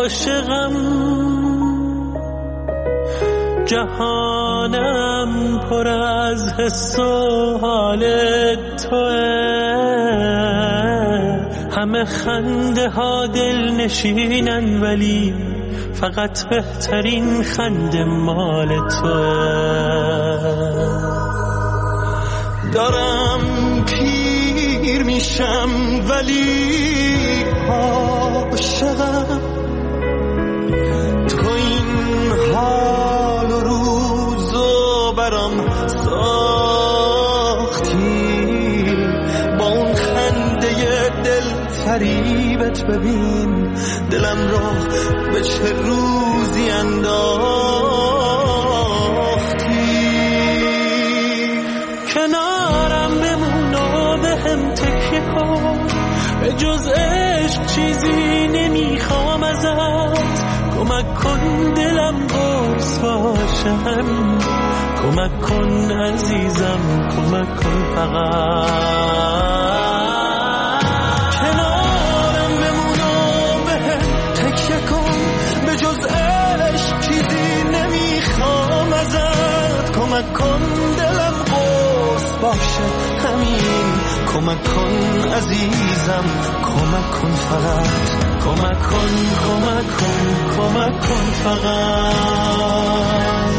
عاشقم، جهانم پر از حس و حال توه، همه خنده ها دل نشینن ولی فقط بهترین خنده مال توه. دارم پیر میشم ولی عاشقم، تو این حال و روزو برام ساختی، با اون خنده دل فریبت ببین دلم را به چه روزی انداختی. کنارم بمون و به هم تکیه کن، به جز عشق چیزی نمیخوام ازت. کمک کن دلم قرص باشه همین، کمک کن عزیزم، کمک کن فقط. کنارم بمون و به هم تکیه کن، به جز عشق چیزی نمیخوام ازت. کمک کن دلم قرص باشه همین، کمک کن عزیزم، کمک کن فقط. کمک کن، کمک کن، کمک کن فقط.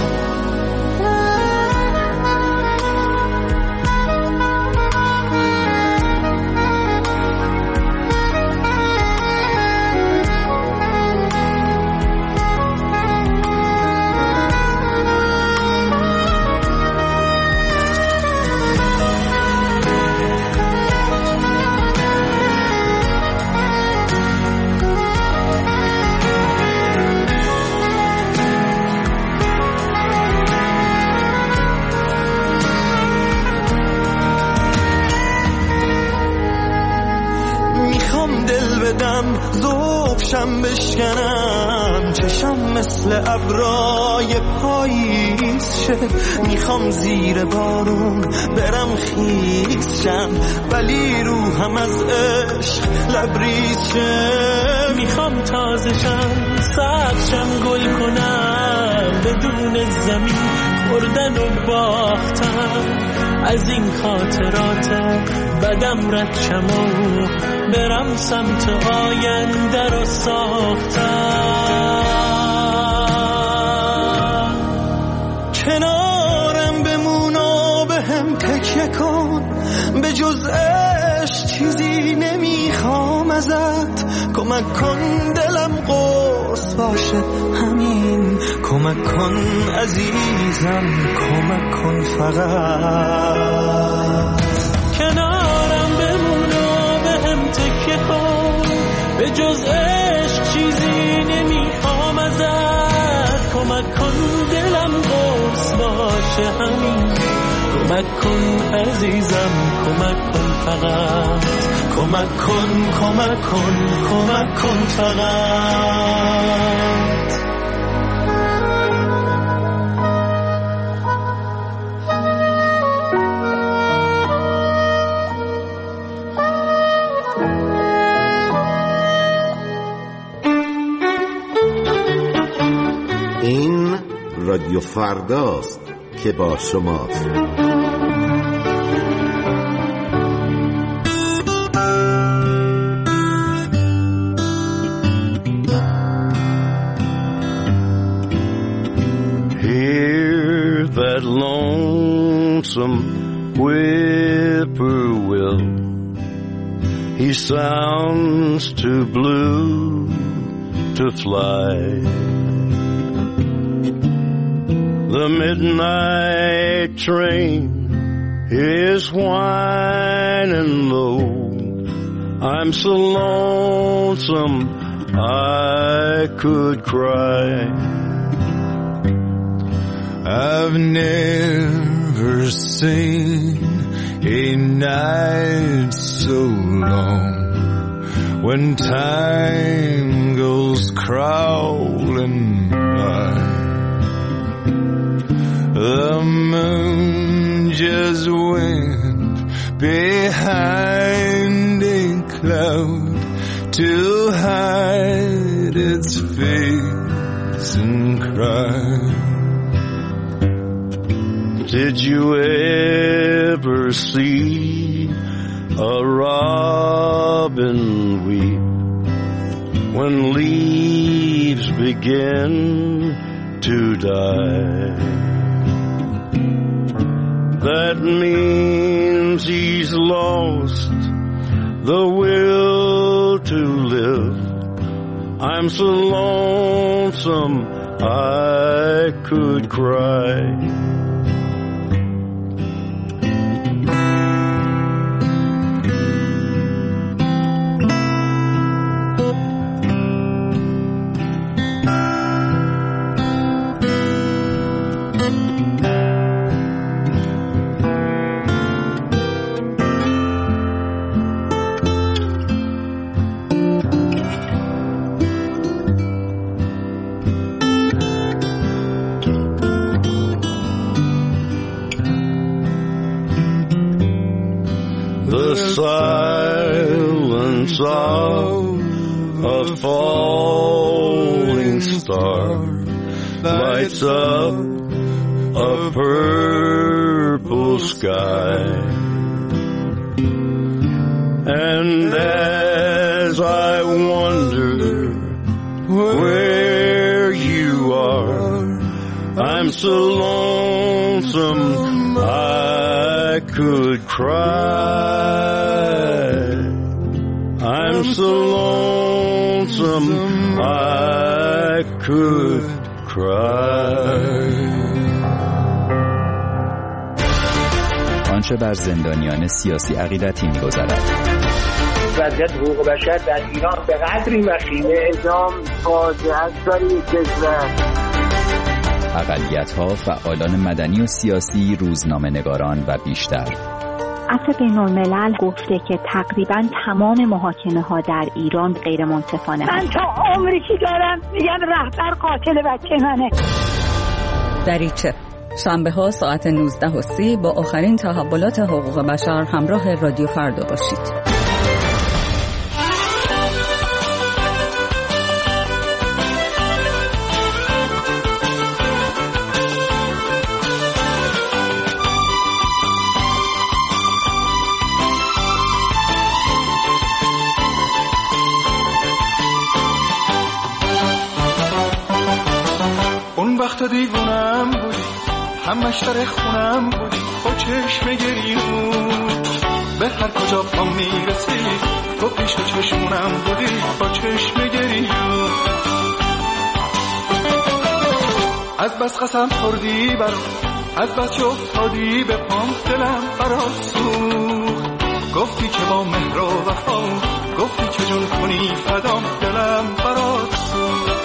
زوبشم بشکنم، چشم مثل ابرای پاییز شه. میخوام زیر بارون برم خیس شم، ولی روحم از عشق لبریز شه. میخوام تازشم، سبزشم، گل کنم، بدون زمین خوردن و باختم. از این خاطرات بدم رد شم و برم سمت آینده رو ساختم. کنارم بمون و به هم تکیه کن، به جز عشق چیزی نمیخوام ازت. کمک کن دلم قرص باشه همین، کمک کن عزیزم، کمک کن فقط. کنارم بمون و به هم تکیه کن، به جز عشق چیزی نمیخوام ازت. کمک کن دلم قرص باشه همین، کمک کن عزیزم، کمک کن فقط. کمک کن، کمک کن، کمک کن فقط. این رادیو فرداست که با شماست. Hear that lonesome whippoorwill, he sounds too blue to fly. The midnight train is whining low. I'm so lonesome I could cry. I've never seen a night so long, when time goes crawling by. The moon just went behind a cloud to hide its face. eyes and cry. Did you ever see a robin weep when leaves begin to die? That means he's lost the will to live. I'm so lonesome I could cry. Silence of a falling star lights up a purple sky, and as I wonder where you are, I'm so lonesome I could cry. I'm so lonesome I could cry. آنچه بر زندانیان سیاسی عقیدتی می‌گذرد. وضعیت حقوق بشر در ایران به قدری وخیمه، اعدام فاجعه است برای کشور. اقلیت‌ها، فعالان مدنی و سیاسی، روزنامه‌نگاران و بیشتر. عفو بین‌الملل گفته که تقریباً تمام محاکمه‌ها در ایران غیر منصفانه. من تا عمری که دارم میگم رهبر قاتل بچه منه. دریچه شنبه‌ها ساعت 19:30 با آخرین تحولات حقوق بشر همراه رادیو فردا باشید. وقتا دیوونم بودی، همش در خونم بودی، با چشم گریون به هر کجا پام میرسی تو پیش چشمونم بودی، با چشم گریون از بس قسم خوردی برام، از بس که افتادی به پام، دلم برات سوخت. گفتی که با مهر و وفا، گفتی که جون کنی فدام، دلم برات سوخت.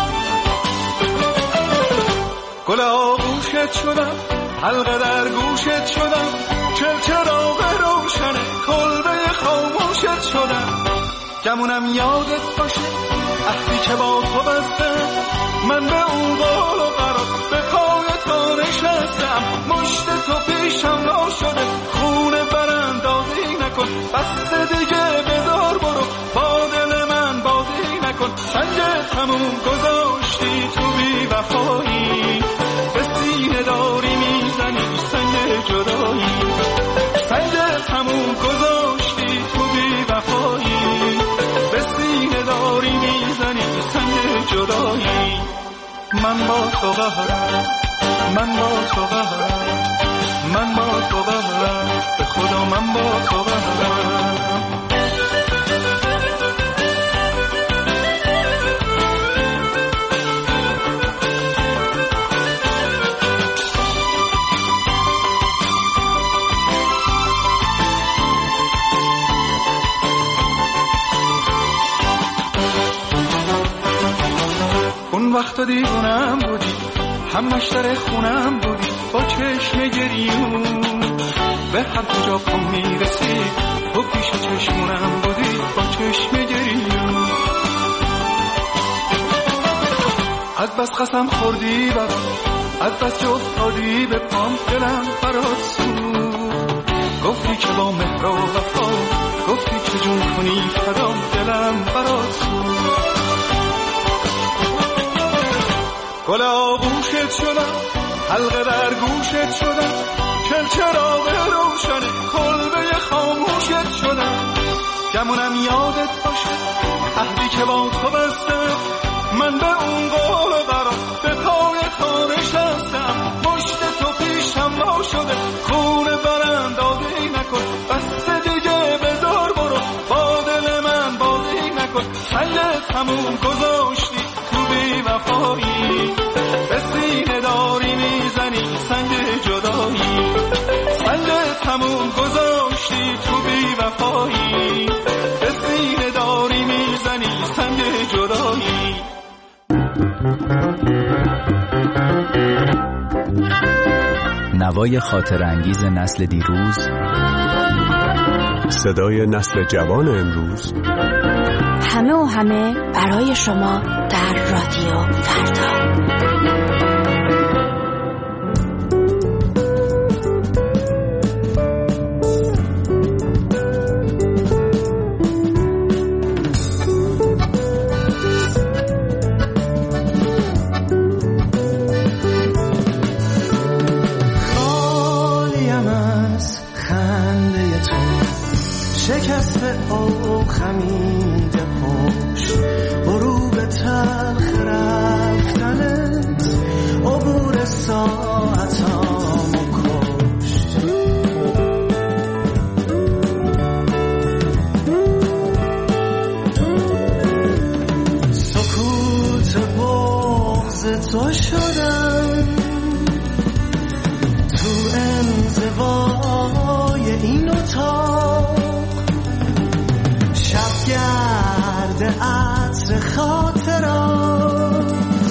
گل آغوشت شدم، حلقه در گوشت شدم، چراغ روشنه کلبه خاموشت شدم. گمونم یادت باشه عهدی که با تو بستم، من به اون قول و قرار به پای تو نشستم. مشت تو پیشم را شده، خونه براندازی نکن، بس دیگه بذار برو، با دل من بازی نکن. سنگ تموم گذاشتی تو بی وفایی، به سینه داری میزنی سنگ جدایی. سنگ تموم گذاشتی تو بی وفایی، به سینه داری میزنی سنگ جدایی. من با تو قهرم، من با تو قهرم، من با تو قهرم، به خدا من با تو قهرم. اون وقتا دیوونم بودی، همش در خونم بودی، با چشم گریون به هر کجا پام میرسی تو پیش چشمونم بودی، با چشم گریون از بس قسم خوردی برام، از بس که افتادی به پام، دلم برات سوخت. گفتی که با مهر و وفا، گفتی که جون کنی فدام، دلم برات سوخت. گل آغوشت شدم، حلقه در گوشت شدم، چراغ روشن کلبه خاموشت شدم. گمونم یادت باشه عهدی که با تو بستم، من به اون قول و قرار به پای تو نشستم. مشت تو پیشم وا شده، خونه برم دادی نکن، بسته دیگه بذار برو، با دل من بازی نکن. سنگ تموم گذاشتی تو بی وفایی، به سینه داری میزنی سنگ جدایی. سنگ تموم گذاشتی تو بی وفایی، به سینه داری میزنی سنگ جدایی. نوای خاطر انگیز نسل دیروز، صدای نسل جوان امروز، همه و همه برای شما در رادیو فردا. شکست او خمیده پشت، غروب تلخ رفتنت، عبور ساعتامو کشت. سکوت بغض تو شدم، تو انزوای این اتاق، گرد عطر خاطرات،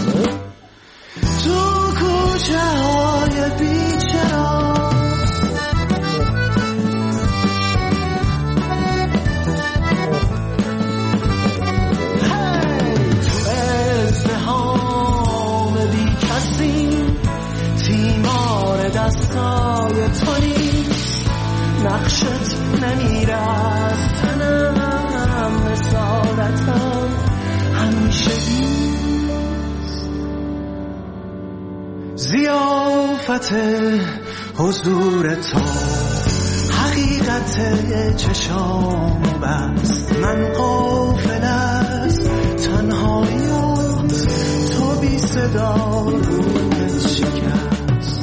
تو کوچه های بیچرا، تو ازدحام بی کسی، تیمار دستای تو نیست، نقشت نمیرستنم، مسارتم همیشه بیست. زیافت حضور تو حقیقت چشام بست، من غافل از تنهاییات، تو بی صدا رویت شکست.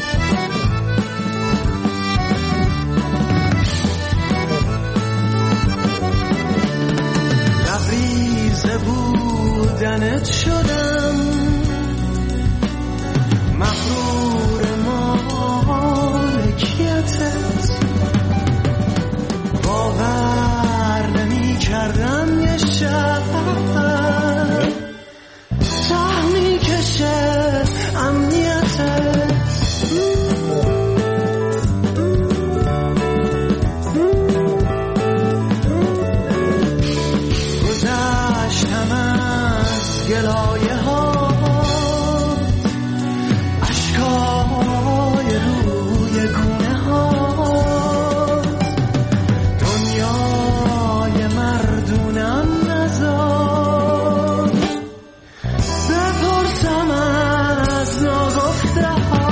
بودنت شدم، مغرور مالکیتت، باور نمی کردم یه شب ته می کشه امنیتت. گلایه ها، اشکای روی گونه ها، دنیای مردونم نذار، بپرسم از ناگفته ها.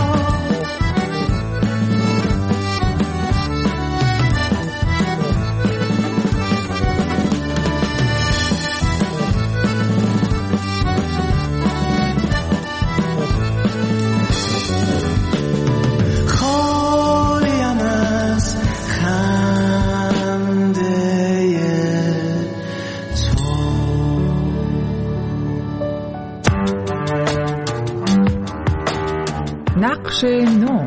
نقش نو.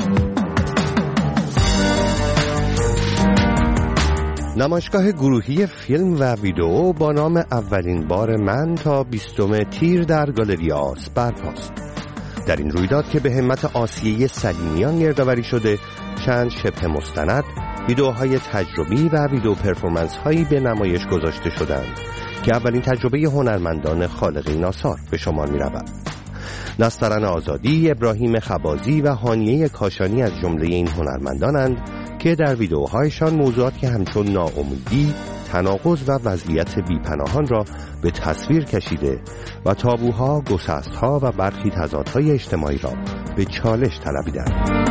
نمایشگاه گروهی فیلم و ویدئو با نام اولین بار من تا 20 تیر در گالری آس برپاست. در این رویداد که به همت آسیه سلیمیان گردآوری شده، چند شبه مستند، ویدئوهای تجربی و ویدئو پرفورمنس هایی به نمایش گذاشته شدند که اولین تجربه هنرمندان خالق این آثار به شمار می رود. نسترن آزادی، ابراهیم خبازی و هانیه کاشانی از جمله این هنرمندانند که در ویدئوهایشان موضوعاتی همچون ناامیدی، تناقض و وضعیت بیپناهان را به تصویر کشیده و تابوها، گسستها و برخی تضادهای اجتماعی را به چالش طلبیدند.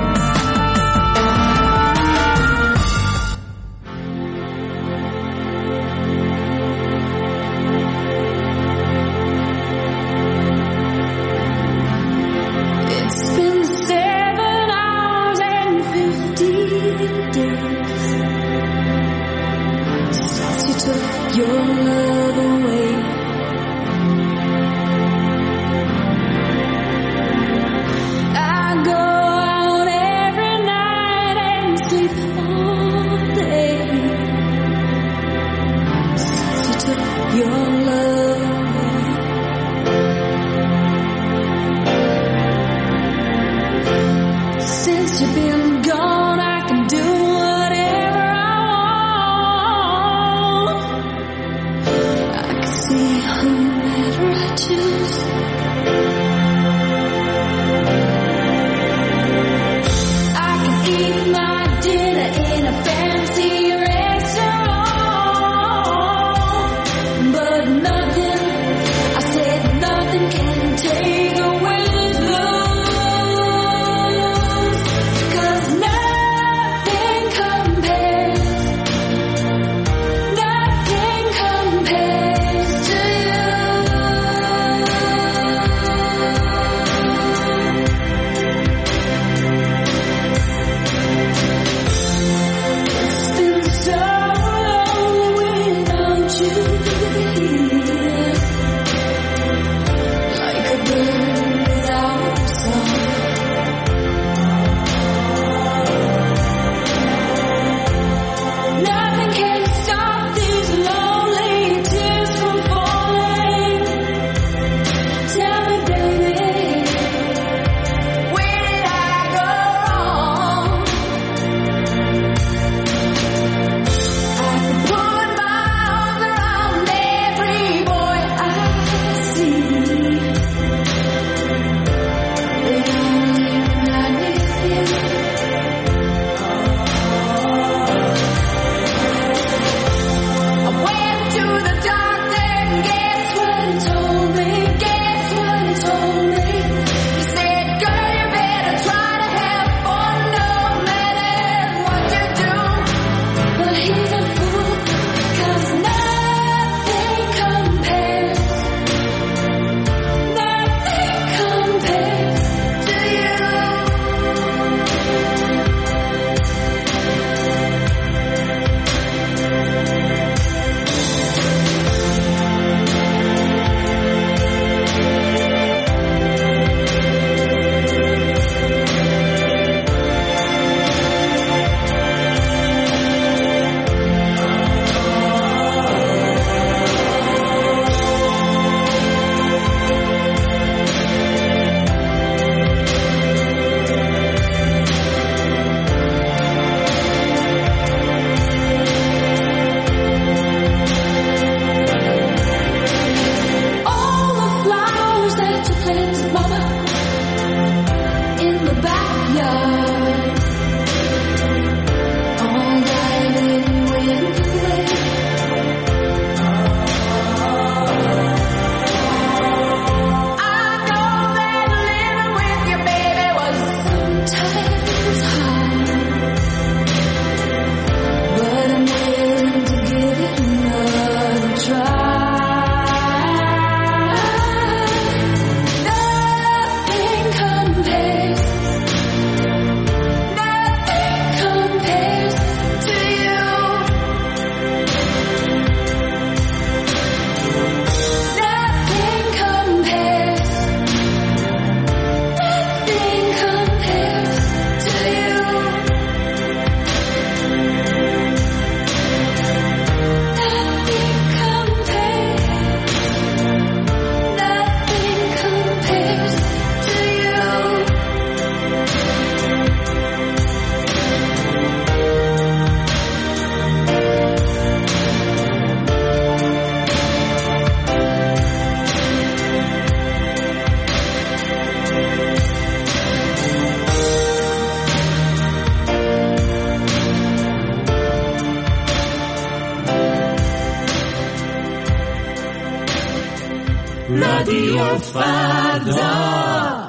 رادیو فردا.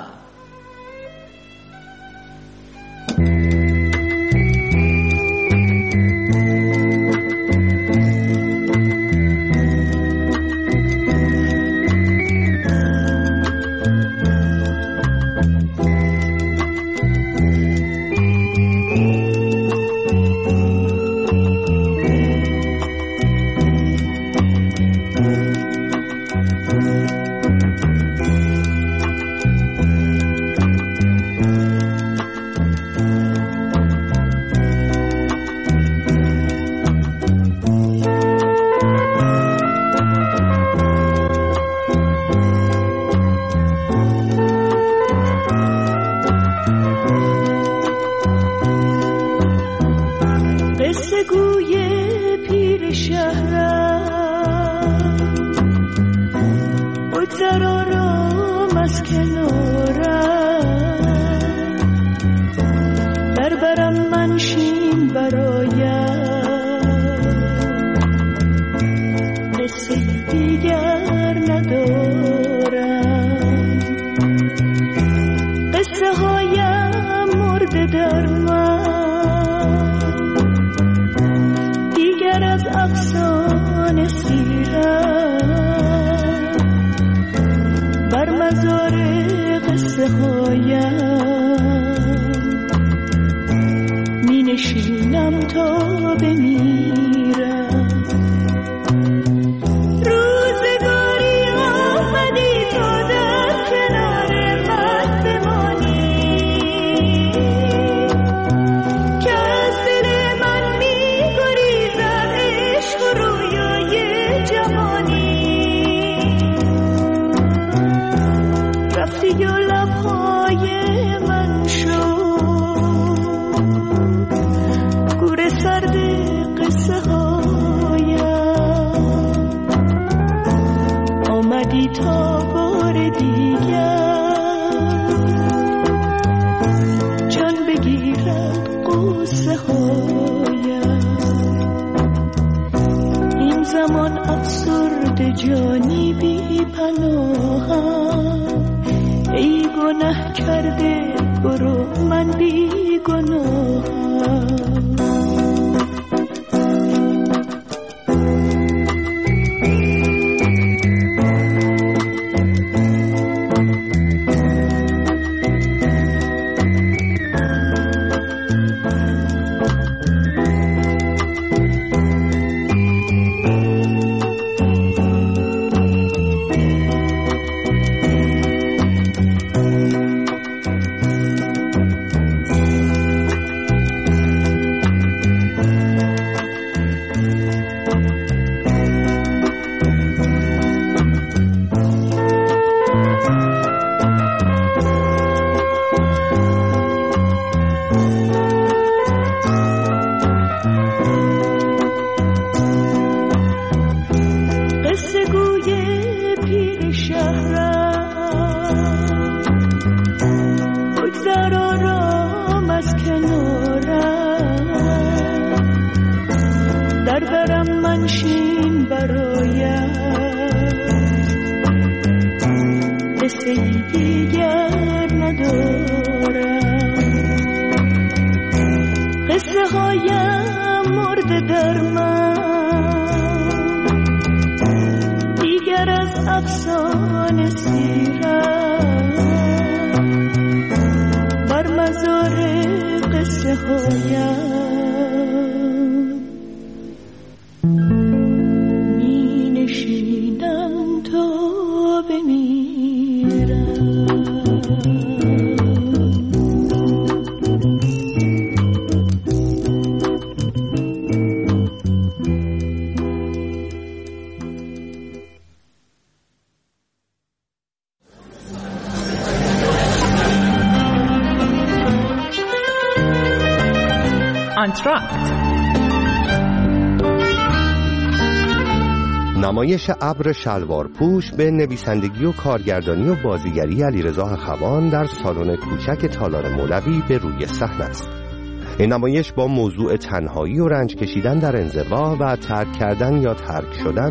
نمایش ابر شلوار پوش به نویسندگی و کارگردانی و بازیگری علیرضا اخوان در سالن کوچک تالار مولوی به روی صحنه است. این نمایش با موضوع تنهایی و رنج کشیدن در انزوا و ترک کردن یا ترک شدن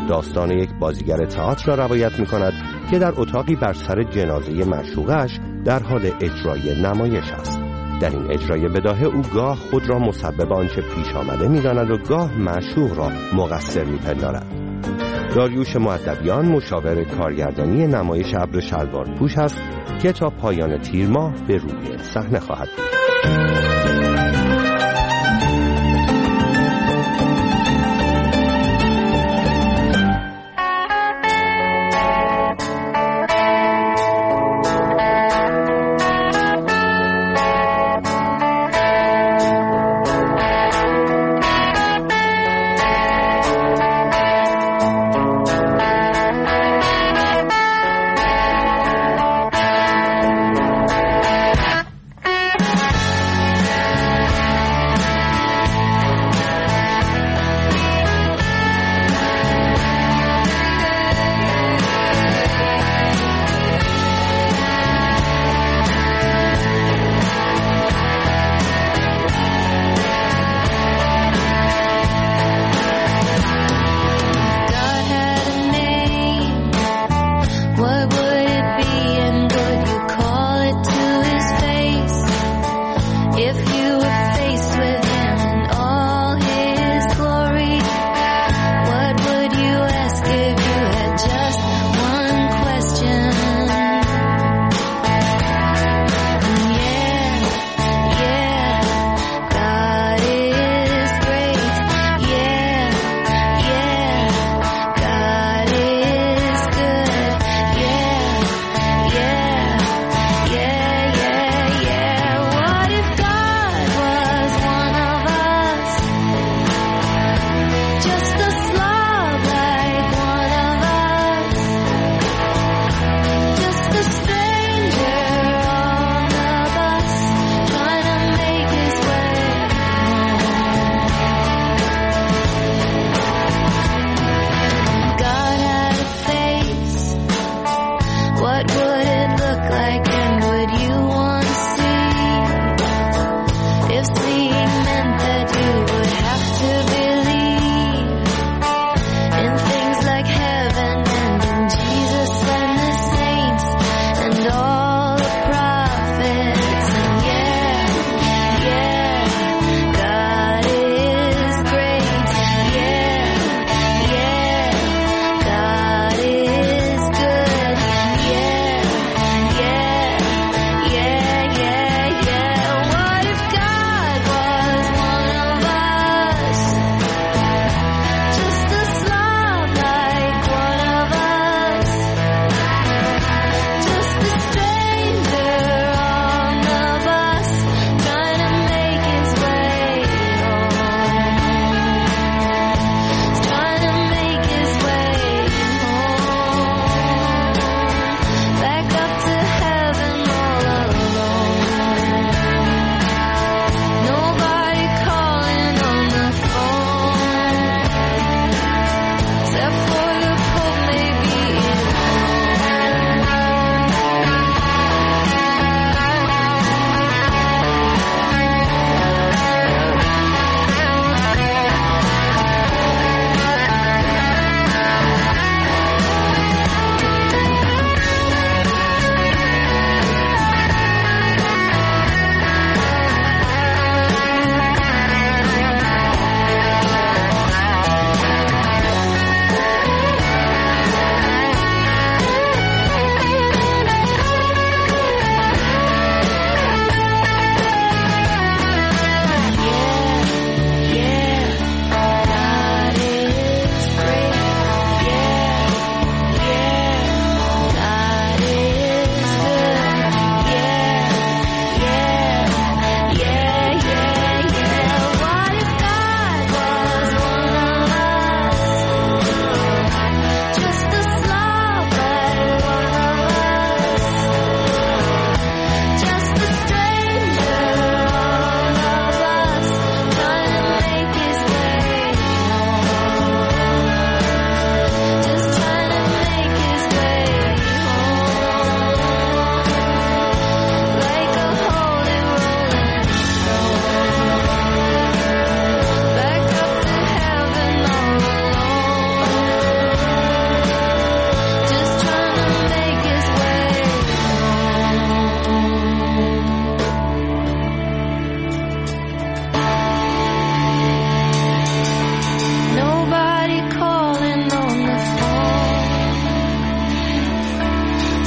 داستان یک بازیگر تئاتر را روایت می‌کند که در اتاقی بر سر جنازه معشوقش در حال اجرای نمایش است. در این اجرای بداهه او گاه خود را مسبب آنچه پیش آمده می‌داند و گاه معشوق را مقصر می‌پندارد. داریوش مؤدبیان مشاور کارگردانی نمایش ابر شلوار پوش است که تا پایان تیر ماه به روی صحنه خواهد بود.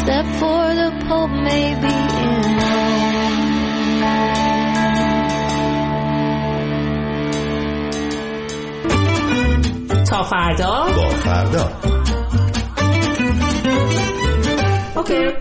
except for the Pope maybe in Rome. تا فردا با فردا. اوکی.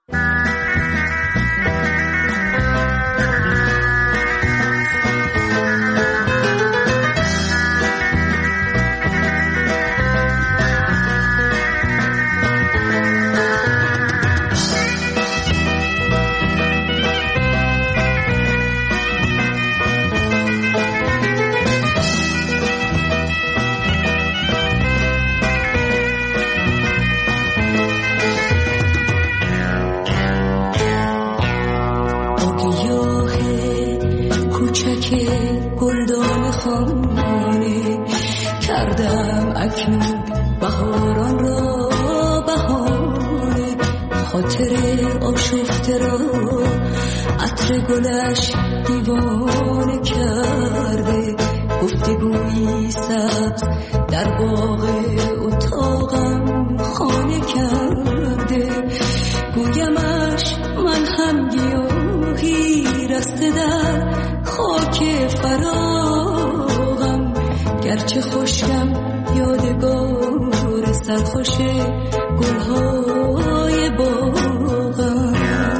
گلدان خانه کردم اکنون بهاران را بهانه، خاطر آشفته را عطر گلش دیوانه کرده، گفتگویی سبز در باغ اتاقم خانه کرده، گویمش من هم گیاهی رسته در خاک فراغم، گرچه خشکم یادگار سرخوش گلهای باغم.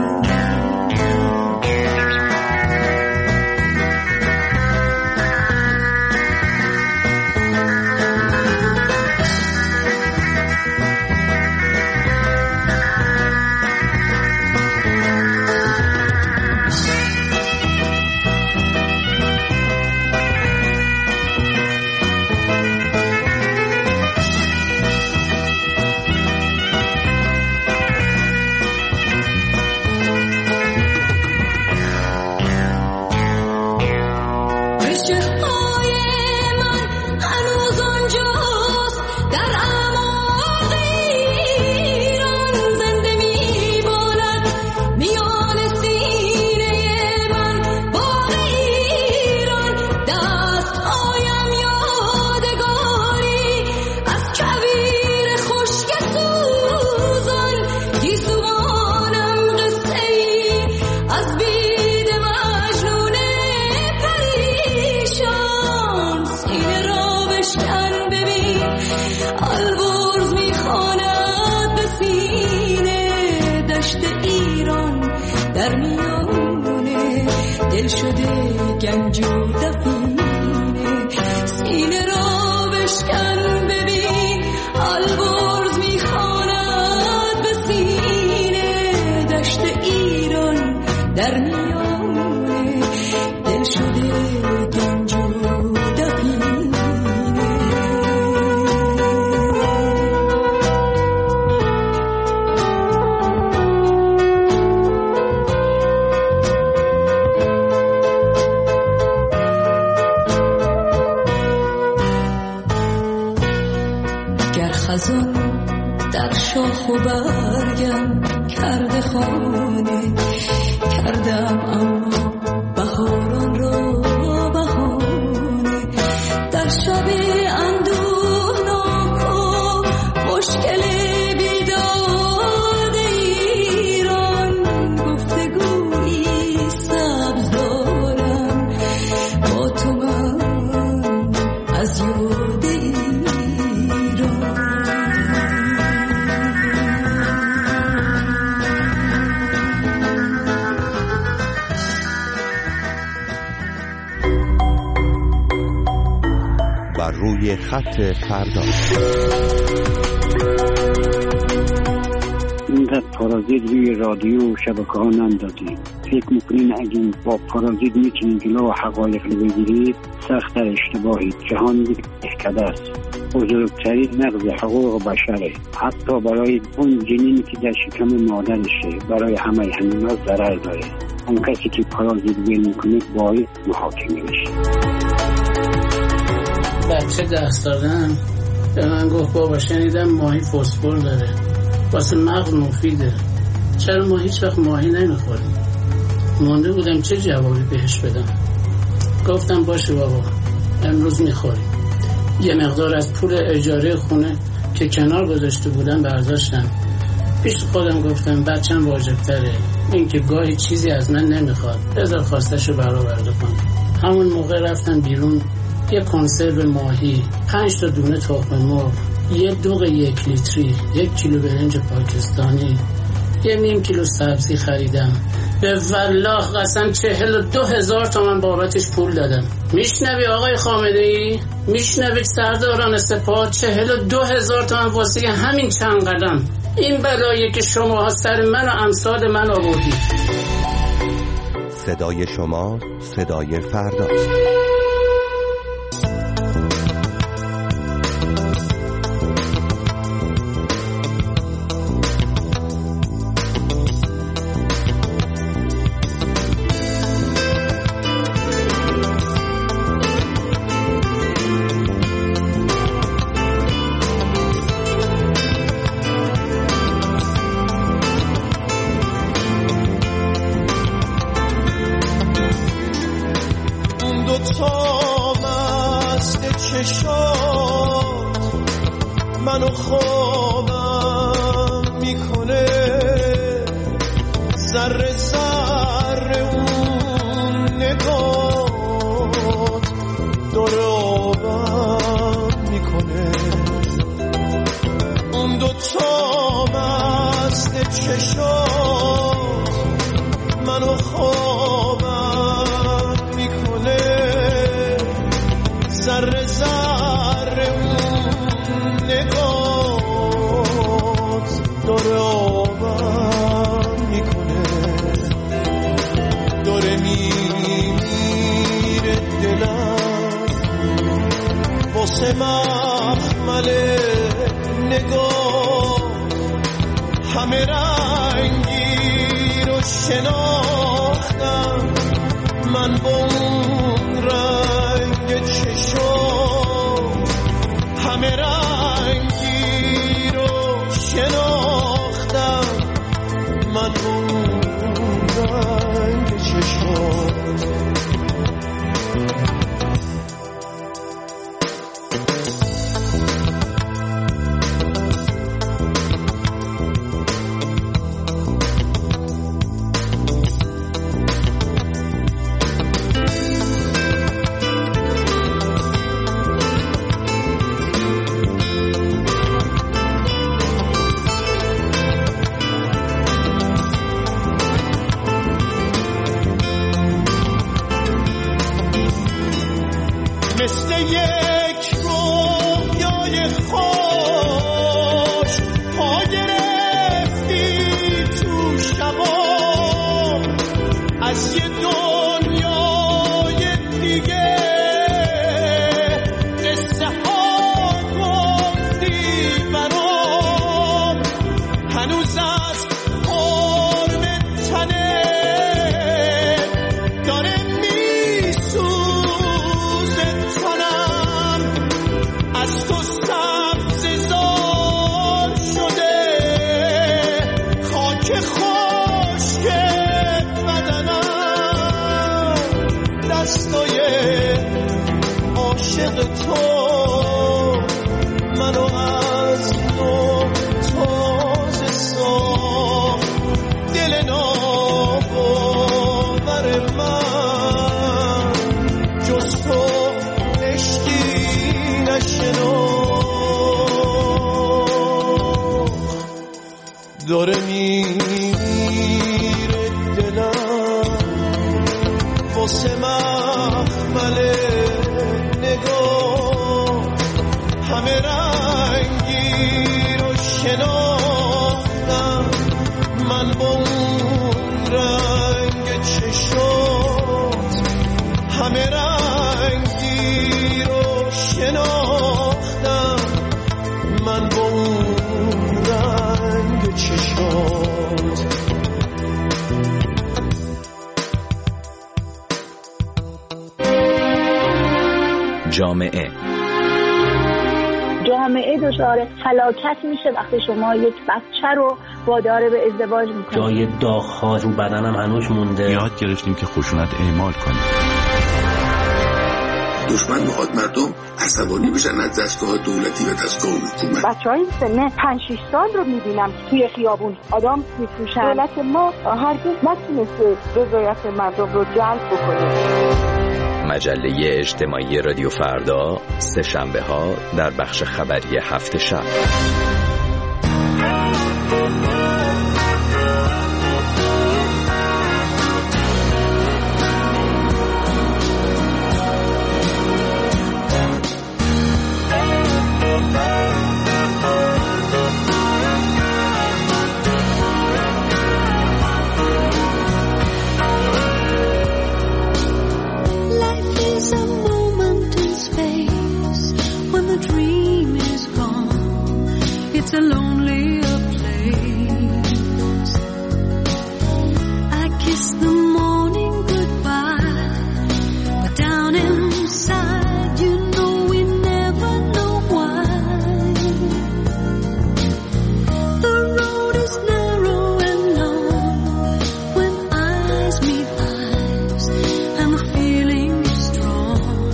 دل شده گنج و دفینه، سینه را بشکن ببین البرز میخواند به سینه، دشت ایران در میانه دل شده گنج و دفینه. خزان در شاخ و برگم کرده خانه، کردم اما بهاران را بهانه، در شب اندوهناک و مشکل بیداد ایران، گفتگویی سبز دارم با تو من از یاد روی خط فردا. اینقدر پارازیت روی رادیو و شبکه‌ها نندازید. فکر میکنین اگه با پارازیت میتونید جلو حقایق رو بگیرید؟ سخت اشتباهید. جهان دهکده است. بزرگترین نقض حقوق بشره، حتی برای اون جنینی که در شکم مادرشه، برای همه همینا ضرر داره. اون کسی که پارازیت بیل میکنه باید محاکمه بشه. بچه دست دادم به من گفت بابا شنیدم ماهی فسفر داره، واسه مغز مفیده، چرا ما هیچ وقت ماهی نمیخوریم؟ مونده بودم چه جوابی بهش بدم. گفتم باشه بابا امروز میخوریم. یه مقدار از پول اجاره خونه که کنار گذاشته بودم برداشتم، پیش خودم گفتم بچم واجب‌تره، این که گاهی چیزی از من نمیخواد بذار خواستشو برآورده کنم. همون موقع رفتم بیرون، یه کنسرو ماهی، 5 تا دونه تخم مرغ، یه دوغ 1 لیتری، 1 کیلو برنج پاکستانی، یه نیم کیلو سبزی خریدم. به والله قسم 42,000 تومان بابتش پول دادم. میشنوی آقای خامنه‌ای؟ میشنوید سرداران سپاه؟ 42,000 تومان واسه همین چند قدم. این بلایی که شما سر من و امثال من آوردید. صدای شما صدای فرداست. منو خوابم میکنه، ذره ذره اون نگات داره آبم میکنه. اون دوتا مست چشات منو خوابم میکنه، ذره ذره اون نگات داره آبم میکنه. داره میمیره دلم واسه مخمل نگاه، همه رنگی رو شناختم من با اون رنگ چشم، همه رنگی رو شناختم من با اون رنگ چشم. مثل یک رویای خوش پا گرفتی تو شبا، از یه دنیای دیگه قصه ها گفتی برام، هنوز از قرب تنه داره از تو سبززار شده، خاک خشک بدنم دستای عاشق تو منو از تو تازه ساخت. دل ناباور من جز تو عشقی داره میمیره دلم واسه مخمل نگاه، همه رنگی رو شناختم من با اون رنگ چشات، همه رنگی رو شناختم من با اون رنگ چشات. جامعه دچار هلاکت میشه وقتی شما یک بچه رو وادار به ازدواج میکنید. جای داغ‌ها رو بدنم هنوز مونده. یاد گرفتیم که خشونت اعمال کنیم. دشمن میخواد مردم عصبانی بشن از دستگاه دولتی و دستگاه حکومت. بچهای سن 5-6 سال رو میبینم توی خیابون آدم میفروشن. دولت ما هرگز نتونسته رضایت مردم رو جلب بکنه. مجله اجتماعی رادیو فردا، سه شنبه ها در بخش خبری هفت شب. It's a lonelier place. I kiss the morning goodbye, but down inside, you know we never know why. The road is narrow and long when eyes meet eyes, and the feeling is strong.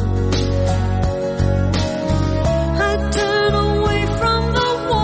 I turn away from the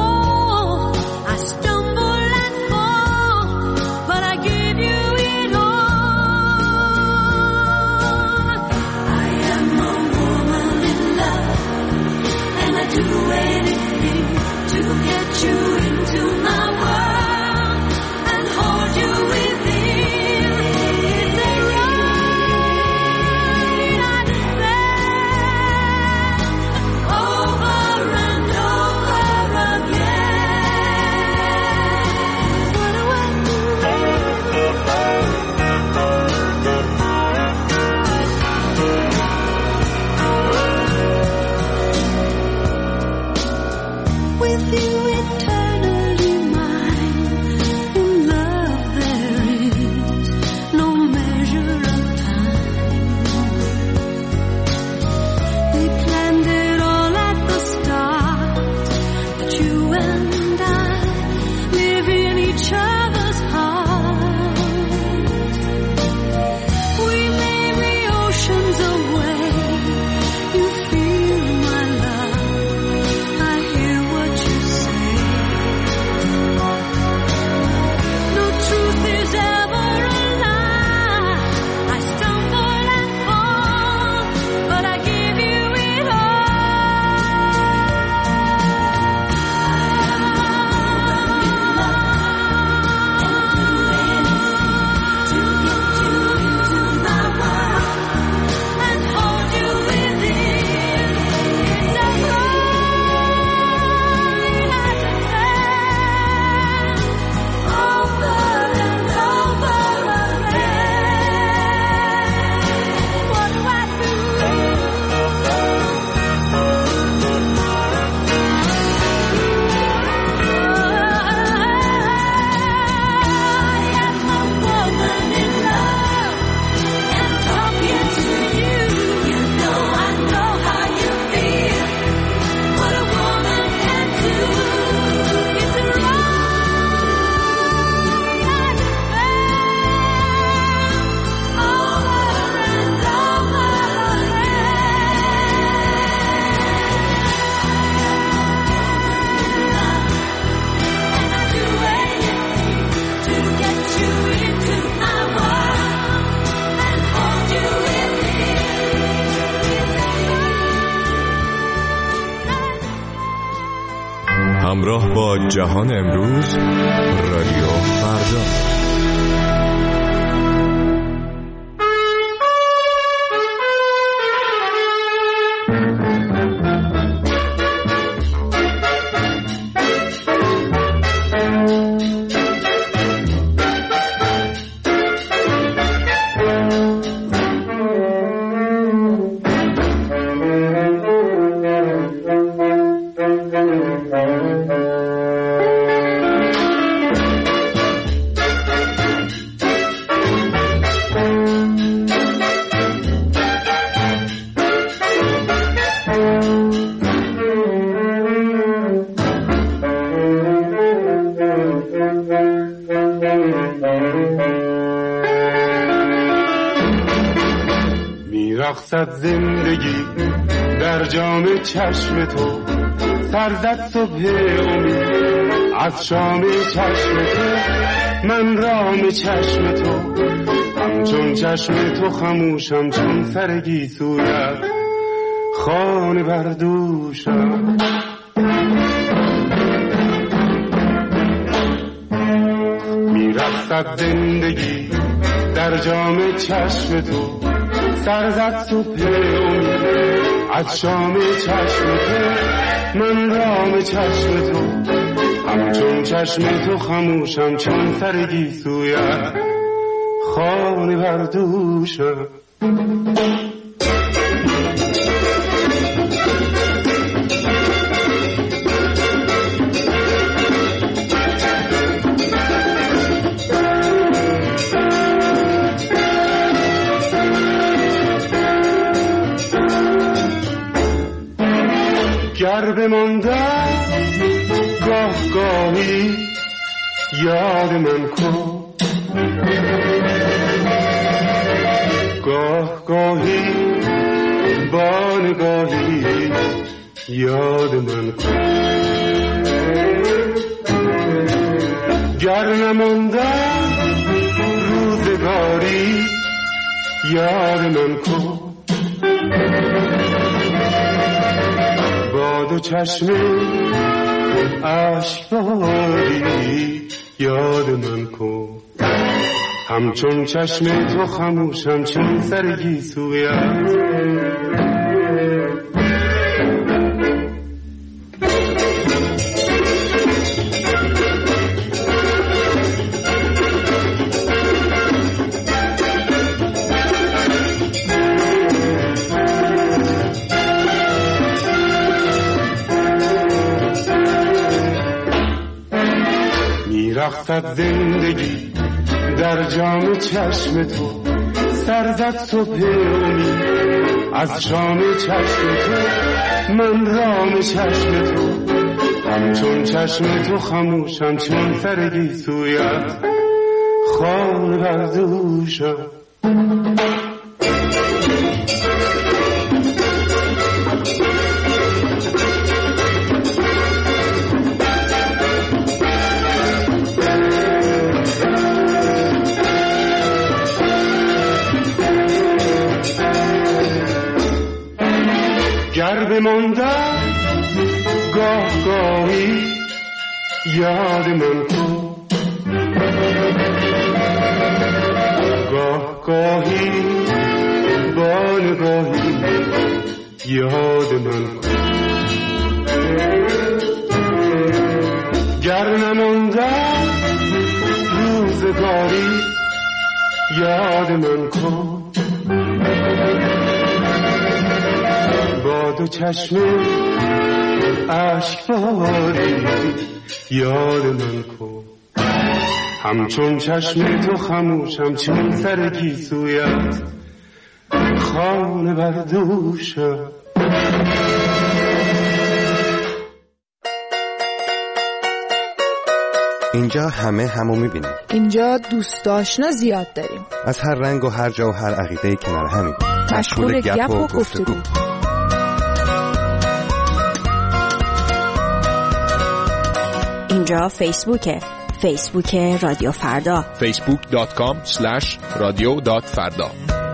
همراه با جهان امروز، رادیو فردا. میرقصد زندگی در جام چشم تو، سرزد صبح امید از شام چشم تو، من رام چشم تو، همچون چشم تو خموشم چون سر گیسویت خانه بردوشم. میرقصد زندگی در جام چشم تو، سرزد صبح امید از شام چشم تو، من رام چشم تو، همچون چشم تو خموشم چون سر گیسویت خانه بردوشم. گر بماندم گاه گاهی یاد من کن، گاه گاهی با نگاهی یاد من کن. گر نماندم روزگاری یاد من کن، با دو چشم اشکباری یاد من کن، همچون چشم تو خموشم چون سر گیسویت. میرقصد زندگی در جام چشم تو، سرزد صبح امید از شام چشم تو، من رام چشم تو، همچون چشم تو خموشم چون سر گیسویت خانه بردوشم. گر بماندم گاه گاهی یاد من کن، گاه گاهی با نگاهی یاد من کن. گر نماندم روزگاری یاد من کن، با دو چشم اشکباری یاد من کن، همچون چشم تو خموشم چون سر گیسویت خانه بردوشم. اینجا همه همو میبینیم. اینجا دوست آشنا زیاد داریم، از هر رنگ و هر جا و هر عقیده‌ای کنار همیم، مشغول گپ و گفتگو. اینجا فیسبوک رادیو فردا، facebook.com/radio.farda.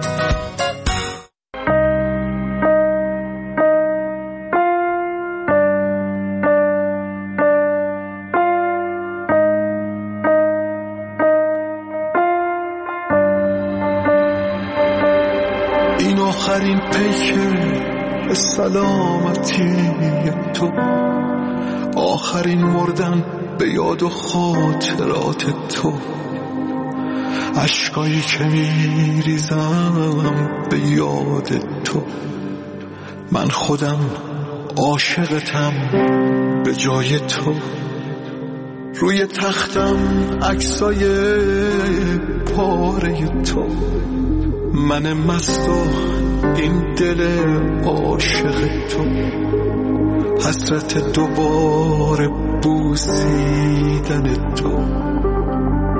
این آخرین پیکر سلامتی تو، آخرین مردن به یاد و خاطرات تو، اشکایی که میریزم به یاد تو، من خودم عاشقتم به جای تو، روی تختم عکسای پاره تو، من مست و این دل عاشق تو، حسرت دوباره بوسیدن تو،